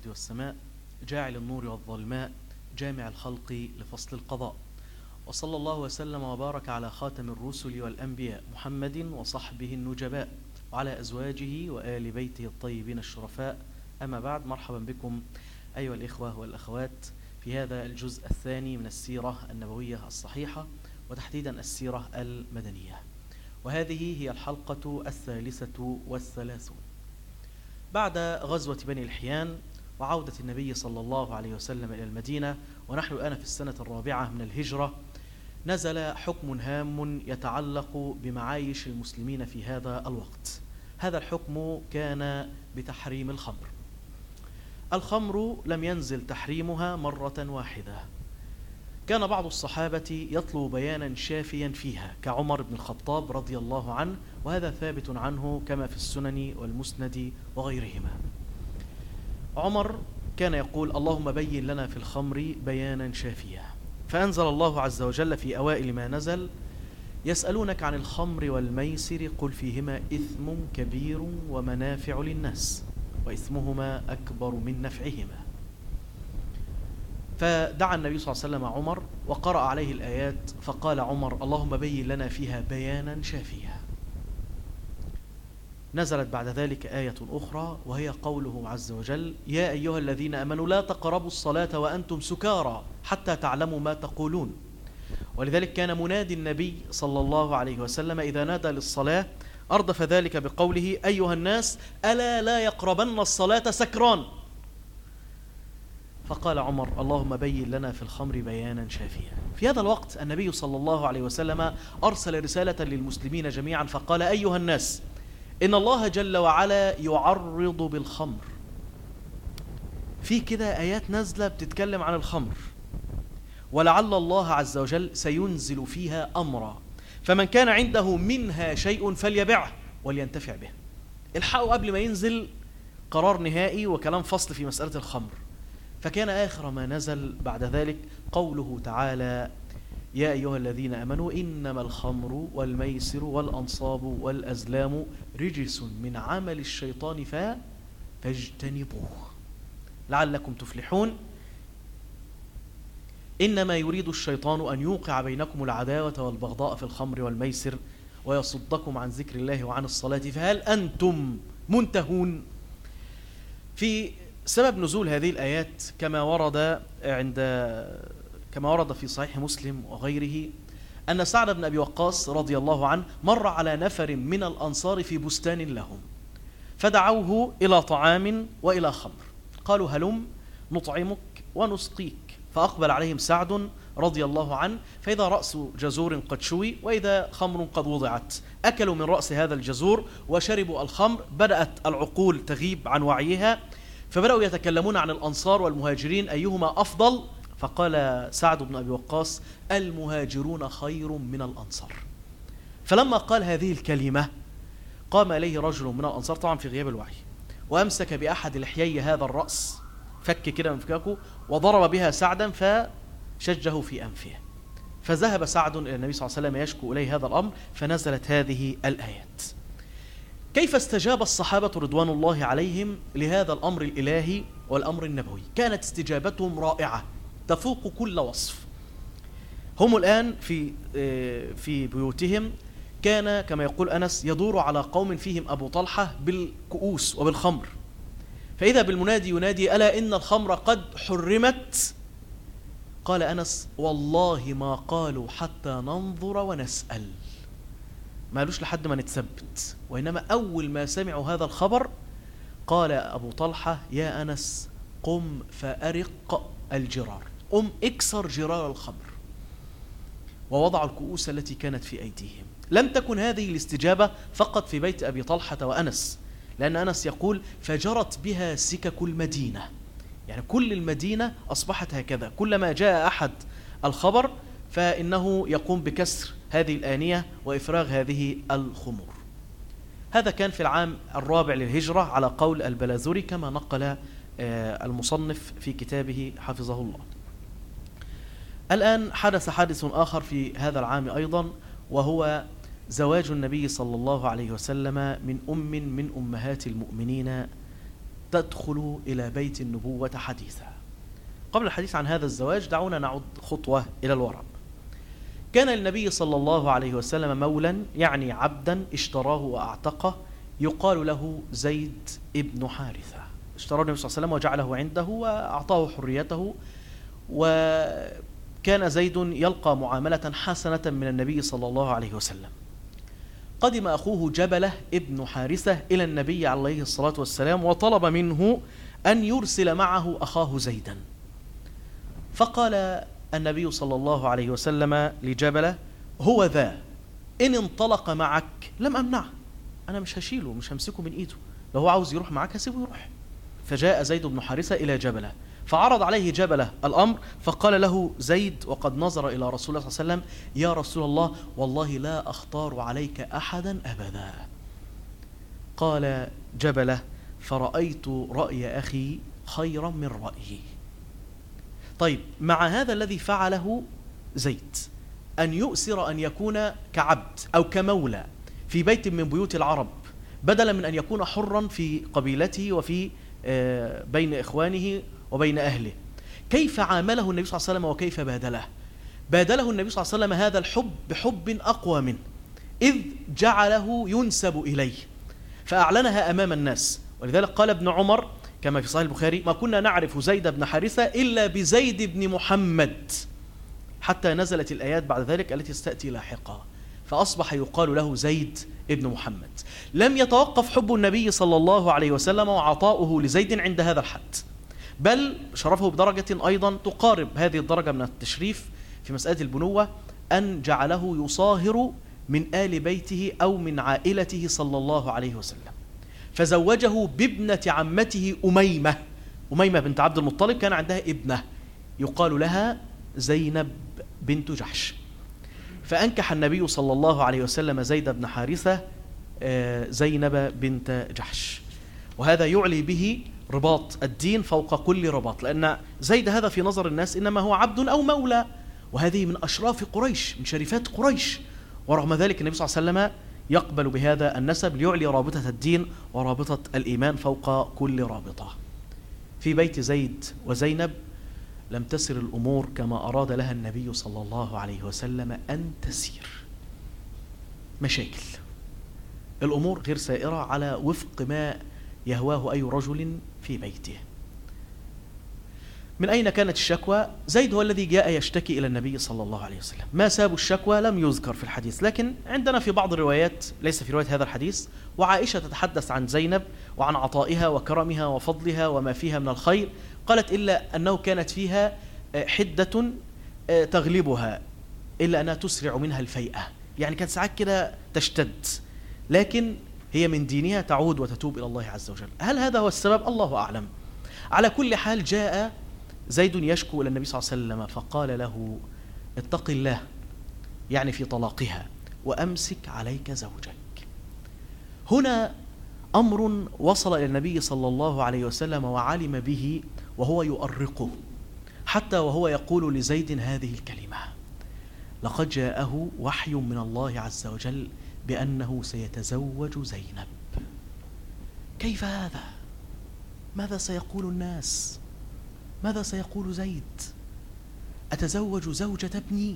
والسماء، جاعل النور والظلماء، جامع الخلق لفصل القضاء. وصلى الله وسلم وبارك على خاتم الرسل والأنبياء محمد وصحبه النجباء وعلى أزواجه وآل بيته الطيبين الشرفاء. أما بعد، مرحبا بكم أيها الإخوة والأخوات في هذا الجزء الثاني من السيرة النبوية الصحيحة، وتحديدا السيرة المدنية، وهذه هي الحلقة 33. بعد غزوة بني الحيان وعودة النبي صلى الله عليه وسلم إلى المدينة، ونحن الآن في السنة الرابعة من الهجرة، نزل حكم هام يتعلق بمعايش المسلمين في هذا الوقت. هذا الحكم كان بتحريم الخمر. الخمر لم ينزل تحريمها مرة واحدة، كان بعض الصحابة يطلب بيانا شافيا فيها كعمر بن الخطاب رضي الله عنه، وهذا ثابت عنه كما في السنن والمسند وغيرهما. عمر كان يقول: اللهم بين لنا في الخمر بيانا شافيا. فأنزل الله عز وجل في أوائل ما نزل: يسألونك عن الخمر والميسر قل فيهما إثم كبير ومنافع للناس وإثمهما أكبر من نفعهما. فدعا النبي صلى الله عليه وسلم عمر وقرأ عليه الآيات، فقال عمر: اللهم بين لنا فيها بيانا شافيا. نزلت بعد ذلك آية أخرى وهي قوله عز وجل: يا أيها الذين آمنوا لا تقربوا الصلاة وأنتم سكارى حتى تعلموا ما تقولون. ولذلك كان منادي النبي صلى الله عليه وسلم إذا نادى للصلاة أردف ذلك بقوله: أيها الناس ألا لا يقربن الصلاة سكران. فقال عمر: اللهم بين لنا في الخمر بيانا شافيا. في هذا الوقت النبي صلى الله عليه وسلم أرسل رسالة للمسلمين جميعا فقال: أيها الناس إن الله جل وعلا يعرض بالخمر. في كده آيات نازلة بتتكلم عن الخمر، ولعل الله عز وجل سينزل فيها أمرا، فمن كان عنده منها شيء فليبعه ولينتفع به. الحقوا قبل ما ينزل قرار نهائي وكلام فصل في مسألة الخمر. فكان آخر ما نزل بعد ذلك قوله تعالى: يا أيها الذين آمنوا إنما الخمر والميسر والأنصاب والأزلام رجس من عمل الشيطان فاجتنبوه لعلكم تفلحون. إنما يريد الشيطان أن يوقع بينكم العداوة والبغضاء في الخمر والميسر ويصدكم عن ذكر الله وعن الصلاة فهل أنتم منتهون. في سبب نزول هذه الآيات كما ورد في صحيح مسلم وغيره أن سعد بن أبي وقاص رضي الله عنه مر على نفر من الأنصار في بستان لهم، فدعوه إلى طعام وإلى خمر، قالوا: هلم نطعمك ونسقيك. فأقبل عليهم سعد رضي الله عنه، فإذا رأس جزور قد شوي وإذا خمر قد وضعت. أكلوا من رأس هذا الجزور وشربوا الخمر، بدأت العقول تغيب عن وعيها، فبدأوا يتكلمون عن الأنصار والمهاجرين أيهما أفضل. فقال سعد بن أبي وقاص: المهاجرون خير من الأنصار. فلما قال هذه الكلمة قام إليه رجل من الأنصار طبعا في غياب الوعي، وأمسك بأحد لحيي هذا الرأس، فك كده من فكاكه وضرب بها سعدا فشجه في أنفه. فذهب سعد إلى النبي صلى الله عليه وسلم يشكو إليه هذا الأمر، فنزلت هذه الآيات. كيف استجاب الصحابة رضوان الله عليهم لهذا الأمر الإلهي والأمر النبوي؟ كانت استجابتهم رائعة تفوق كل وصف. هم الآن في بيوتهم، كان كما يقول أنس يدور على قوم فيهم أبو طلحة بالكؤوس وبالخمر، فإذا بالمنادي ينادي: ألا إن الخمر قد حرمت. قال أنس: والله ما قالوا حتى ننظر ونسأل، ما قالوش لحد ما نتثبت، وإنما أول ما سمعوا هذا الخبر قال أبو طلحة: يا أنس قم فأرق الجرار، قم اكسر جرار الخمر. ووضعوا الكؤوس التي كانت في أيديهم. لم تكن هذه الاستجابة فقط في بيت أبي طلحة وأنس، لأن أنس يقول: فجرت بها سكك المدينة، يعني كل المدينة أصبحت هكذا، كلما جاء أحد الخبر فإنه يقوم بكسر هذه الآنية وإفراغ هذه الخمور. هذا كان في العام الرابع للهجرة على قول البلاذري كما نقل المصنف في كتابه حفظه الله. الآن حدث حادث آخر في هذا العام أيضا، وهو زواج النبي صلى الله عليه وسلم من أمهات المؤمنين تدخل إلى بيت النبوة حديثا. قبل الحديث عن هذا الزواج دعونا نعود خطوة إلى الوراء. كان للنبي صلى الله عليه وسلم مولا، يعني عبدا اشتراه وأعتقه، يقال له زيد ابن حارثة. اشتراه النبي صلى الله عليه وسلم وجعله عنده وأعطاه حريته، وكان زيد يلقى معاملة حسنة من النبي صلى الله عليه وسلم. قدم أخوه جبلة ابن حارثة إلى النبي عليه الصلاة والسلام وطلب منه أن يرسل معه أخاه زيدا. فقال النبي صلى الله عليه وسلم لجبلة: هو ذا، إن انطلق معك لم أمنعه، أنا مش هشيله، مش همسكه من إيده، لو هو عاوز يروح معك هسيبه يروح. فجاء زيد بن حارثة إلى جبلة فعرض عليه جبلة الأمر، فقال له زيد وقد نظر إلى رسول الله صلى الله عليه وسلم: يا رسول الله، والله لا أختار عليك أحدا أبدا. قال جبلة: فرأيت رأي أخي خيرا من رأيي. طيب، مع هذا الذي فعله زيد أن يؤسر أن يكون كعبد أو كمولى في بيت من بيوت العرب، بدلا من أن يكون حرا في قبيلته وفي بين إخوانه وبين أهله، كيف عامله النبي صلى الله عليه وسلم وكيف بادله؟ بادله النبي صلى الله عليه وسلم هذا الحب بحب أقوى منه، إذ جعله ينسب إليه فأعلنها أمام الناس. ولذلك قال ابن عمر كما في صحيح البخاري: ما كنا نعرف زيد بن حارثة إلا بزيد بن محمد، حتى نزلت الآيات بعد ذلك التي ستأتي لاحقا، فأصبح يقال له زيد ابن محمد. لم يتوقف حب النبي صلى الله عليه وسلم وعطاؤه لزيد عند هذا الحد، بل شرفه بدرجة أيضا تقارب هذه الدرجة من التشريف في مسألة البنوة، أن جعله يصاهر من آل بيته أو من عائلته صلى الله عليه وسلم، فزوجه بابنة عمته أميمة بنت عبد المطلب، كان عندها ابنة يقال لها زينب بنت جحش. فأنكح النبي صلى الله عليه وسلم زيد بن حارثة زينب بنت جحش، وهذا يعلي به رباط الدين فوق كل رباط، لأن زيد هذا في نظر الناس إنما هو عبد أو مولى، وهذه من أشراف قريش، من شريفات قريش، ورغم ذلك النبي صلى الله عليه وسلم يقبل بهذا النسب ليعلي رابطة الدين ورابطة الإيمان فوق كل رابطة. في بيت زيد وزينب لم تسر الأمور كما أراد لها النبي صلى الله عليه وسلم أن تسير. مشاكل، الأمور غير سائرة على وفق ما يهواه أي رجل في بيته. من أين كانت الشكوى؟ زيد هو الذي جاء يشتكي إلى النبي صلى الله عليه وسلم. ما سبب الشكوى لم يذكر في الحديث، لكن عندنا في بعض الروايات، ليس في رواية هذا الحديث، وعائشة تتحدث عن زينب وعن عطائها وكرمها وفضلها وما فيها من الخير، قالت: إلا أنه كانت فيها حدة تغلبها، إلا أنها تسرع منها الفيئة، يعني كانت ساعات كده تشتد، لكن هي من دينها تعود وتتوب إلى الله عز وجل. هل هذا هو السبب؟ الله أعلم. على كل حال جاء زيد يشكو إلى النبي صلى الله عليه وسلم فقال له: اتق الله، يعني في طلاقها، وأمسك عليك زوجك. هنا أمر وصل إلى النبي صلى الله عليه وسلم وعلم به وهو يؤرقه، حتى وهو يقول لزيد هذه الكلمة: لقد جاءه وحي من الله عز وجل بأنه سيتزوج زينب. كيف هذا؟ ماذا سيقول الناس؟ ماذا سيقول زيد؟ أتزوج زوجة ابني؟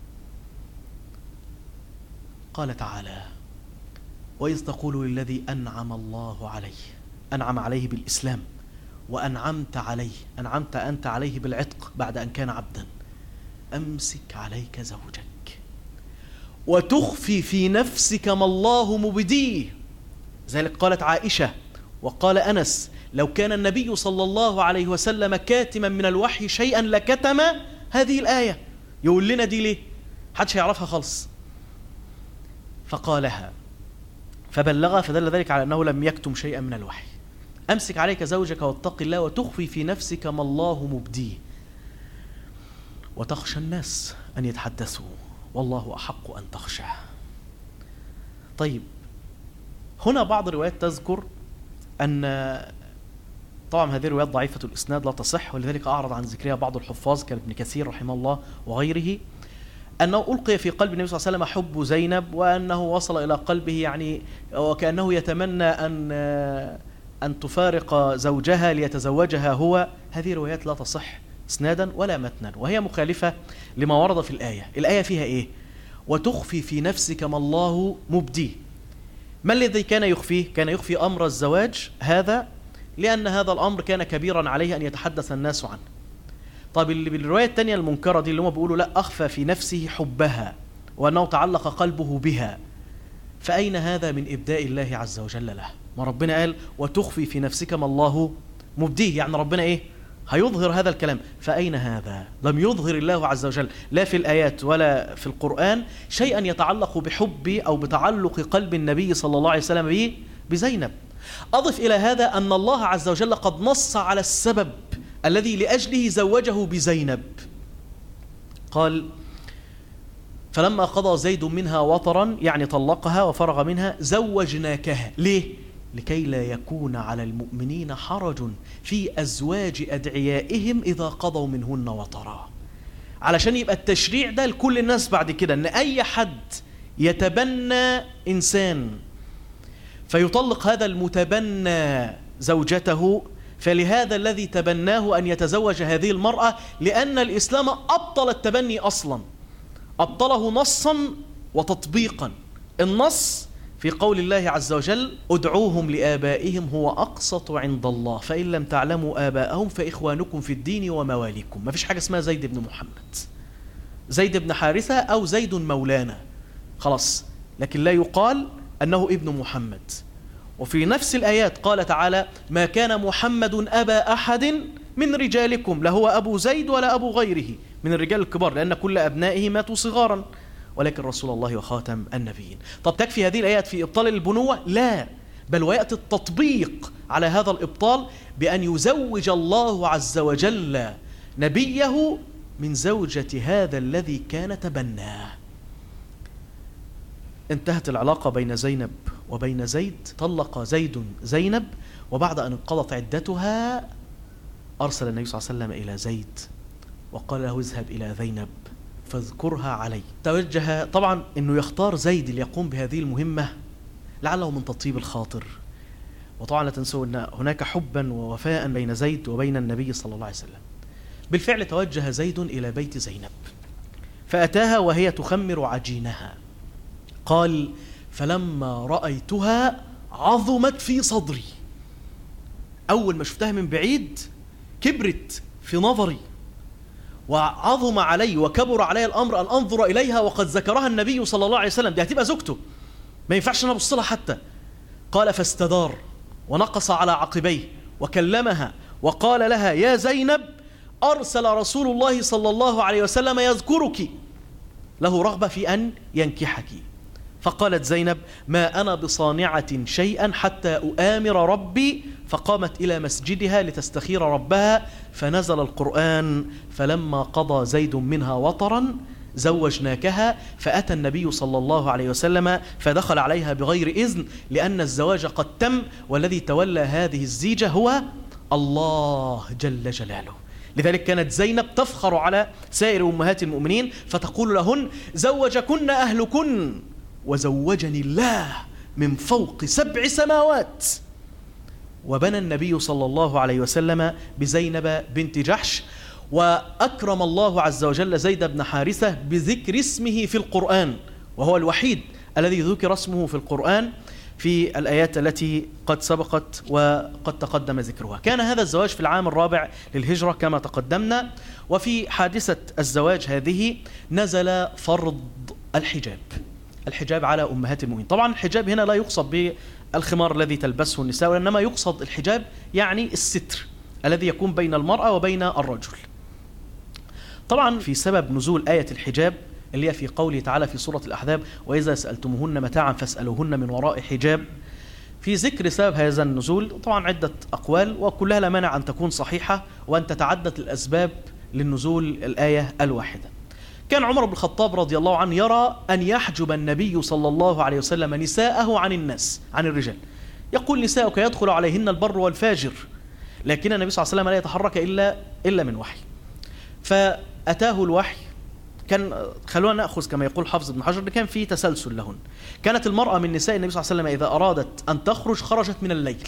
قال تعالى: وإذ تقول للذي أنعم الله عليه، أنعم عليه بالإسلام، وأنعمت عليه، أنعمت أنت عليه بالعتق بعد أن كان عبدا، أمسك عليك زوجك وتخفي في نفسك ما الله مبديه. ذلك قالت عائشة وقال أنس: لو كان النبي صلى الله عليه وسلم كاتما من الوحي شيئا لكتم هذه الآية. يقول لنا دي ليه؟ حدش يعرفها خالص. فقالها فبلغها، فدل ذلك على أنه لم يكتم شيئا من الوحي. أمسك عليك زوجك واتق الله وتخفي في نفسك ما الله مبديه وتخشى الناس أن يتحدثوا والله أحق أن تخشاه. طيب، هنا بعض الروايات تذكر أن، طبعا هذه الروايات ضعيفة الإسناد لا تصح، ولذلك أعرض عن ذكرها بعض الحفاظ كابن كثير رحمه الله وغيره، أنه ألقي في قلب النبي صلى الله عليه وسلم حب زينب، وأنه وصل إلى قلبه يعني وكأنه يتمنى أن أن تفارق زوجها ليتزوجها هو، هذه روايات لا تصح إسنادا ولا متنا، وهي مخالفة لما ورد في الآية. الآية فيها إيه؟ وتخفي في نفسك ما الله مبديه. ما الذي كان يخفيه؟ كان يخفي أمر الزواج هذا، لأن هذا الأمر كان كبيرا عليه أن يتحدث الناس عنه. طيب اللي بالرواية الثانية المنكرة دي اللي هم بيقولوا لا، أخفى في نفسه حبها وأنه تعلق قلبه بها، فأين هذا من إبداء الله عز وجل له؟ ما ربنا قال وتخفي في نفسك ما الله مبديه، يعني ربنا إيه؟ هيظهر هذا الكلام. فأين هذا؟ لم يظهر الله عز وجل لا في الآيات ولا في القرآن شيئا يتعلق بحب أو بتعلق قلب النبي صلى الله عليه وسلم به بزينب. أضف إلى هذا أن الله عز وجل قد نص على السبب الذي لأجله زوجه بزينب. قال فلما قضى زيد منها وطرا، يعني طلقها وفرغ منها، زوجناكها. ليه؟ لكي لا يكون على المؤمنين حرج في أزواج أدعيائهم إذا قضوا منهن وطرا، علشان يبقى التشريع ده لكل الناس بعد كده، أن أي حد يتبنى إنسان فيطلق هذا المتبنى زوجته، فلهذا الذي تبناه أن يتزوج هذه المرأة، لأن الإسلام أبطل التبني أصلا، أبطله نصا وتطبيقا. النص في قول الله عز وجل ادعوهم لآبائهم هو أقسط عند الله فإن لم تعلموا آباءهم فإخوانكم في الدين ومواليكم. ما فيش حاجة اسمها زيد بن محمد، زيد بن حارثة أو زيد مولانا خلاص، لكن لا يقال أنه ابن محمد. وفي نفس الآيات قال تعالى ما كان محمد أبا أحد من رجالكم، لا هو أبو زيد ولا أبو غيره من الرجال الكبار، لأن كل أبنائه ماتوا صغارا، ولكن رسول الله وخاتم النبيين. طب تكفي هذه الآيات في إبطال البنوة؟ لا، بل ويأتي التطبيق على هذا الإبطال بأن يزوج الله عز وجل نبيه من زوجة هذا الذي كان تبناه. انتهت العلاقة بين زينب وبين زيد، طلق زيد زينب، وبعد أن انقضت عدتها أرسل النبي صلى الله عليه وسلم إلى زيد وقال له اذهب إلى زينب فاذكرها علي. توجه طبعا أنه يختار زيد ليقوم بهذه المهمة لعله من تطيب الخاطر، وطبعا لا تنسوا أن هناك حبا ووفاء بين زيد وبين النبي صلى الله عليه وسلم. بالفعل توجه زيد إلى بيت زينب فأتاها وهي تخمر عجينها. قال فلما رأيتها عظمت في صدري، أول ما شفتها من بعيد كبرت في نظري، وعظم علي وكبر علي الأمر أن أنظر إليها وقد ذكرها النبي صلى الله عليه وسلم، دي هتبقى زوجته، ما ينفعش أنا أبص لها حتى. قال فاستدار ونقص على عقبيه وكلمها وقال لها يا زينب أرسل رسول الله صلى الله عليه وسلم يذكرك، له رغبة في أن ينكحك. فقالت زينب ما أنا بصانعة شيئا حتى أؤامر ربي، فقامت إلى مسجدها لتستخير ربها، فنزل القرآن فلما قضى زيد منها وطرا زوجناكها. فأتى النبي صلى الله عليه وسلم فدخل عليها بغير إذن، لأن الزواج قد تم، والذي تولى هذه الزيجة هو الله جل جلاله. لذلك كانت زينب تفخر على سائر أمهات المؤمنين فتقول لهن زوجكن أهلكن وزوجني الله من فوق 7 سماوات. وبنى النبي صلى الله عليه وسلم بزينب بنت جحش، وأكرم الله عز وجل زيد بن حارثة بذكر اسمه في القرآن، وهو الوحيد الذي ذكر اسمه في القرآن في الآيات التي قد سبقت وقد تقدم ذكرها. كان هذا الزواج في العام 4 للهجرة كما تقدمنا. وفي حادثة الزواج هذه نزل فرض الحجاب على أمهات المؤمنين. طبعا الحجاب هنا لا يقصد بالخمار الذي تلبسه النساء، وإنما يقصد الحجاب يعني الستر الذي يكون بين المرأة وبين الرجل. طبعا في سبب نزول آية الحجاب اللي هي في قوله تعالى في سورة الأحزاب وإذا سألتموهن متاعا فاسألوهن من وراء حجاب، في ذكر سبب هذا النزول طبعا عدة أقوال، وكلها لا مانع أن تكون صحيحة وأن تتعدد الأسباب للنزول الآية الواحدة. كان عمر بن الخطاب رضي الله عنه يرى أن يحجب النبي صلى الله عليه وسلم نساءه عن الناس، عن الرجال. يقول نساؤك يدخل عليهن البر والفاجر، لكن النبي صلى الله عليه وسلم لا يتحرك إلا من وحي. فأتاه الوحي. كان خلونا نأخذ كما يقول حافظ بن حجر كان في تسلسل لهن. كانت المرأة من نساء النبي صلى الله عليه وسلم إذا أرادت أن تخرج خرجت من الليل،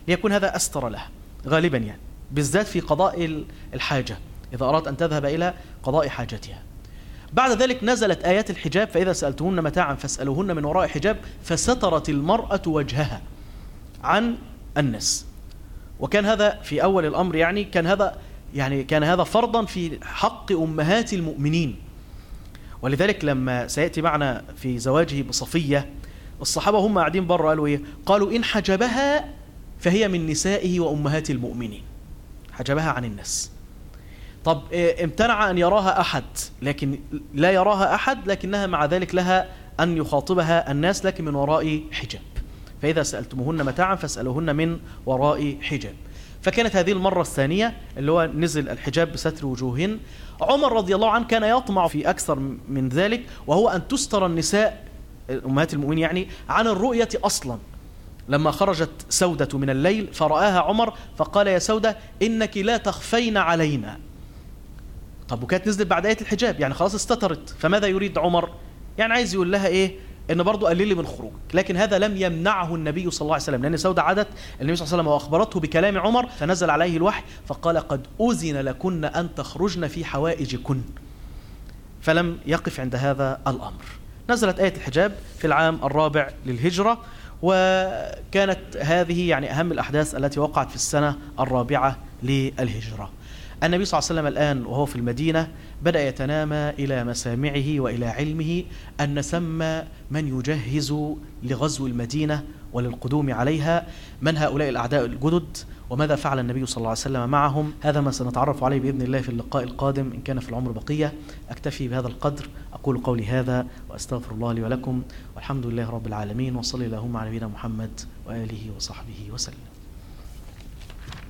ليكون هذا أستر لها غالبا يعني، بالذات في قضاء الحاجة إذا أراد أن تذهب إلى قضاء حاجتها. بعد ذلك نزلت آيات الحجاب، فإذا سألتهن متاعا فاسألوهن من وراء حجاب، فسترت المرأة وجهها عن الناس. وكان هذا في أول الأمر يعني كان هذا فرضا في حق أمهات المؤمنين. ولذلك لما سيأتي معنا في زواجه بصفية، الصحابة هم قاعدين بره قالوا إيه؟ قالوا إن حجبها فهي من نسائه وأمهات المؤمنين، حجبها عن الناس. طب امتنع أن يراها أحد، لكن لا يراها أحد، لكنها مع ذلك لها أن يخاطبها الناس لكن من وراء حجاب. فإذا سألتموهن متاعا فاسألوهن من وراء حجاب. فكانت هذه المرة الثانية اللي هو نزل الحجاب بستر وجوههن. عمر رضي الله عنه كان يطمع في أكثر من ذلك، وهو أن تستر النساء أمهات المؤمنين يعني عن الرؤية أصلا. لما خرجت سودة من الليل فرآها عمر فقال يا سودة إنك لا تخفين علينا. طب وكانت نزلت بعد آية الحجاب، يعني خلاص استترت، فماذا يريد عمر؟ يعني عايز يقول لها إيه؟ إن برضو قللي من خروجك. لكن هذا لم يمنعه النبي صلى الله عليه وسلم، لأن سودة عادت النبي صلى الله عليه وسلم وأخبرته بكلام عمر، فنزل عليه الوحي فقال قد أذن لكن أن تخرجن في حوائجكن، فلم يقف عند هذا الأمر. نزلت آية الحجاب في العام الرابع للهجرة، وكانت هذه يعني أهم الأحداث التي وقعت في السنة الرابعة للهجرة. النبي صلى الله عليه وسلم الآن وهو في المدينة بدأ يتنامى إلى مسامعه وإلى علمه أن ثم من يجهز لغزو المدينة وللقدوم عليها. من هؤلاء الأعداء الجدد وماذا فعل النبي صلى الله عليه وسلم معهم؟ هذا ما سنتعرف عليه بإذن الله في اللقاء القادم إن كان في العمر بقية. أكتفي بهذا القدر، أقول قولي هذا وأستغفر الله لي ولكم، والحمد لله رب العالمين، وصلي اللهم على نبينا محمد وآله وصحبه وسلم.